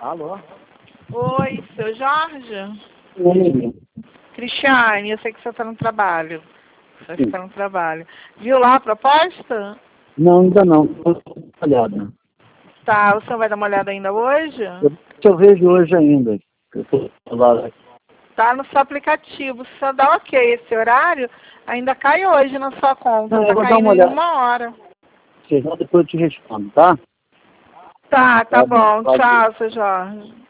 Alô? Oi, seu Jorge? Oi. Cristiane, eu sei que você está no trabalho. Você está no trabalho. Viu lá a proposta? Não, ainda não. Estou olhada. Tá, o senhor vai dar uma olhada ainda hoje? Eu vejo hoje ainda. Eu tô lá. Tá no seu aplicativo. Se o senhor dá ok esse horário, ainda cai hoje na sua conta. Não, eu Tá vou dar caindo uma em olhada. 1 hora. Depois eu te respondo, tá? Tá Tá bom. bom. Valeu. Tchau, seu Jorge.